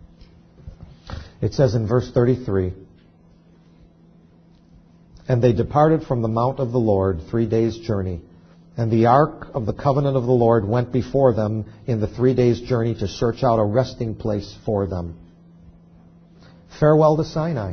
[SPEAKER 1] it says in verse thirty-three, "And they departed from the mount of the Lord three days' journey. And the ark of the covenant of the Lord went before them in the three days' journey to search out a resting place for them." Farewell to Sinai.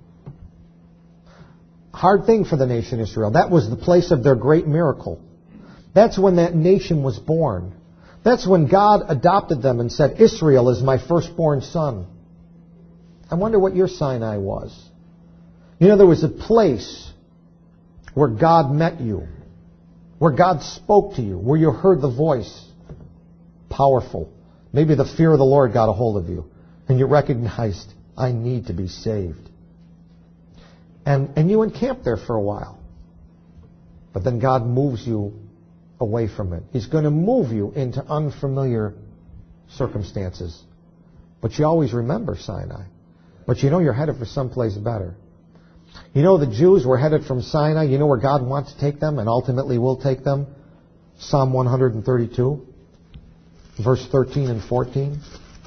[SPEAKER 1] Hard thing for the nation Israel. That was the place of their great miracle. That's when that nation was born. That's when God adopted them and said, "Israel is my firstborn son." I wonder what your Sinai was. You know, there was a place where God met you, where God spoke to you, where you heard the voice. Powerful. Maybe the fear of the Lord got a hold of you, and you recognized, I need to be saved. And, and you encamp there for a while. But then God moves you away from it. He's going to move you into unfamiliar circumstances. But you always remember Sinai. But you know you're headed for someplace better. You know the Jews were headed from Sinai. You know where God wants to take them and ultimately will take them? Psalm one thirty-two, verse thirteen and fourteen.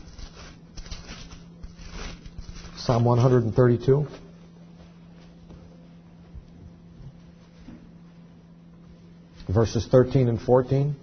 [SPEAKER 1] Psalm one thirty-two. Verses thirteen and fourteen.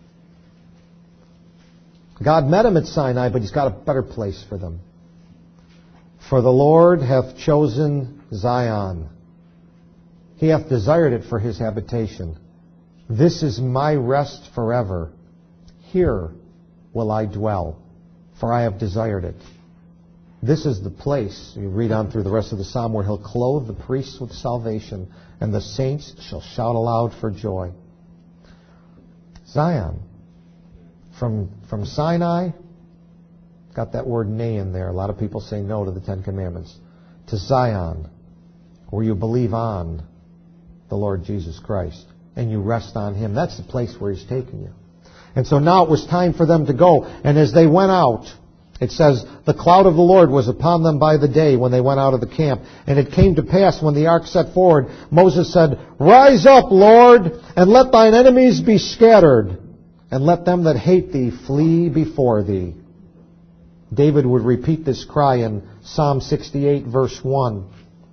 [SPEAKER 1] God met them at Sinai, but He's got a better place for them. "For the Lord hath chosen Zion. He hath desired it for His habitation. This is my rest forever. Here will I dwell, for I have desired it." This is the place, you read on through the rest of the psalm, where He'll clothe the priests with salvation, and the saints shall shout aloud for joy. Zion. From, from Sinai, got that word nay in there. A lot of people say no to the Ten Commandments. To Zion, where you believe on the Lord Jesus Christ, and you rest on Him. That's the place where He's taking you. And so now it was time for them to go. And as they went out, it says, "The cloud of the Lord was upon them by the day when they went out of the camp. And it came to pass when the ark set forward, Moses said, Rise up, Lord, and let thine enemies be scattered, and let them that hate thee flee before thee." David would repeat this cry in Psalm sixty-eight, verse one.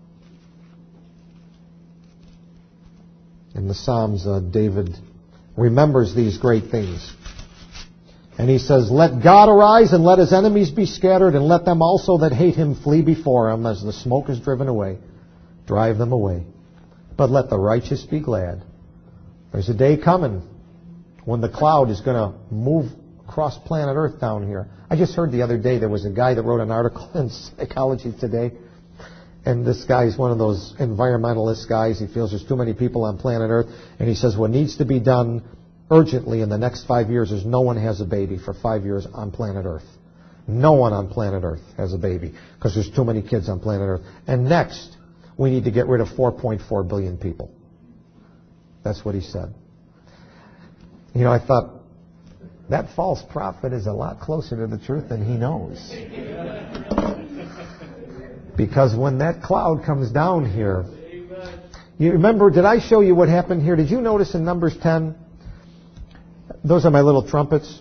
[SPEAKER 1] In the Psalms, uh, David remembers these great things. And he says, "Let God arise, and let His enemies be scattered, and let them also that hate Him flee before Him, as the smoke is driven away." drive them away. But let the righteous be glad. There's a day coming when the cloud is going to move across planet Earth down here. I just heard the other day there was a guy that wrote an article in Psychology Today. And this guy is one of those environmentalist guys. He feels there's too many people on planet Earth. And he says what needs to be done urgently in the next five years is no one has a baby for five years on planet Earth. No one on planet Earth has a baby because there's too many kids on planet Earth. And next, we need to get rid of four point four billion people. That's what he said. You know, I thought, that false prophet is a lot closer to the truth than he knows. Because when that cloud comes down here, you remember, did I show you what happened here? Did you notice in Numbers ten? Those are my little trumpets.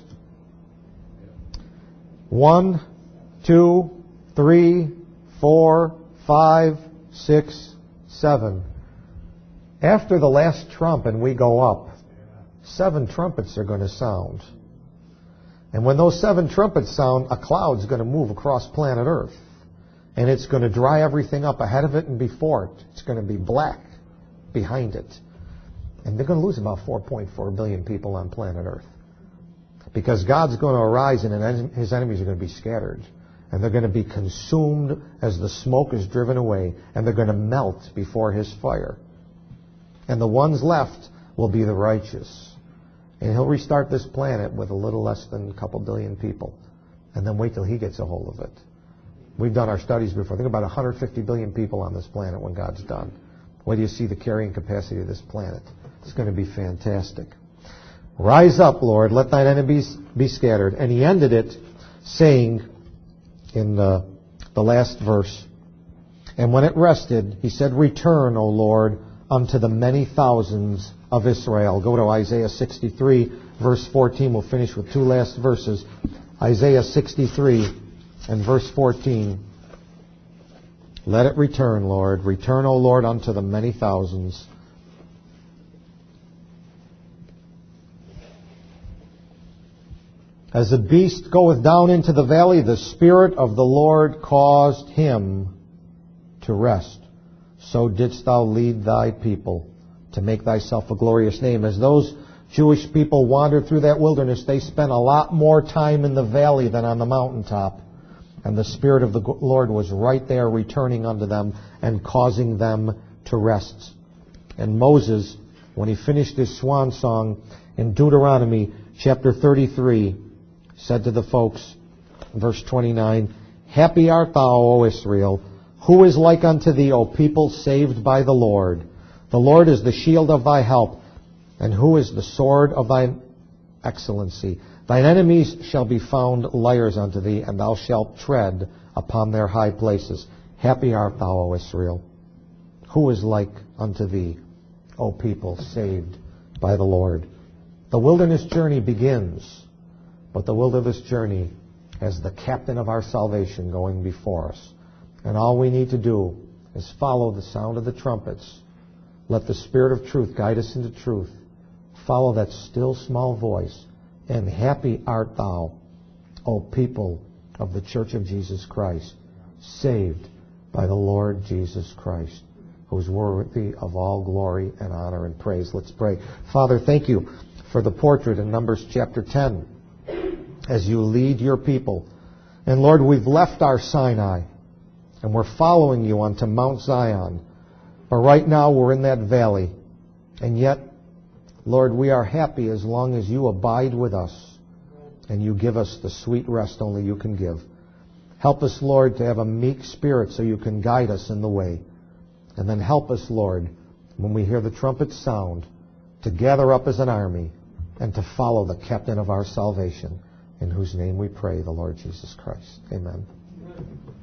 [SPEAKER 1] One, two, three, four, five, six, seven. After the last trump and we go up, seven trumpets are going to sound. And when those seven trumpets sound, a cloud's going to move across planet Earth. And it's going to dry everything up ahead of it and before it. It's going to be black behind it. And they're going to lose about four point four billion people on planet Earth. Because God's going to arise and his enemies are going to be scattered. And they're going to be consumed as the smoke is driven away. And they're going to melt before his fire. And the ones left will be the righteous. And he'll restart this planet with a little less than a couple billion people. And then wait till he gets a hold of it. We've done our studies before. Think about one hundred fifty billion people on this planet when God's done. Where do you see the carrying capacity of this planet? It's going to be fantastic. Rise up, Lord, let thine enemies be scattered. And he ended it saying in the, the last verse, and when it rested, he said, return, O Lord, unto the many thousands of Israel. Go to Isaiah sixty-three, verse fourteen. We'll finish with two last verses. Isaiah sixty-three and verse fourteen. Let it return, Lord. Return, O Lord, unto the many thousands. As a beast goeth down into the valley, the Spirit of the Lord caused him to rest. So didst thou lead thy people to make thyself a glorious name. As those Jewish people wandered through that wilderness, they spent a lot more time in the valley than on the mountaintop. And the Spirit of the Lord was right there returning unto them and causing them to rest. And Moses, when he finished his swan song in Deuteronomy chapter thirty-three, said to the folks, verse twenty-nine, happy art thou, O Israel, who is like unto thee, O people saved by the Lord? The Lord is the shield of thy help, and who is the sword of thine excellency? Thine enemies shall be found liars unto thee, and thou shalt tread upon their high places. Happy art thou, O Israel. Who is like unto thee, O people saved by the Lord? The wilderness journey begins, but the wilderness journey has the captain of our salvation going before us. And all we need to do is follow the sound of the trumpets. Let the Spirit of truth guide us into truth. Follow that still small voice. And happy art thou, O people of the Church of Jesus Christ, saved by the Lord Jesus Christ, who is worthy of all glory and honor and praise. Let's pray. Father, thank you for the portrait in Numbers chapter ten as you lead your people. And Lord, we've left our Sinai and we're following you onto Mount Zion. But right now we're in that valley. And yet, Lord, we are happy as long as you abide with us and you give us the sweet rest only you can give. Help us, Lord, to have a meek spirit so you can guide us in the way. And then help us, Lord, when we hear the trumpet sound, to gather up as an army and to follow the captain of our salvation, in whose name we pray, the Lord Jesus Christ. Amen.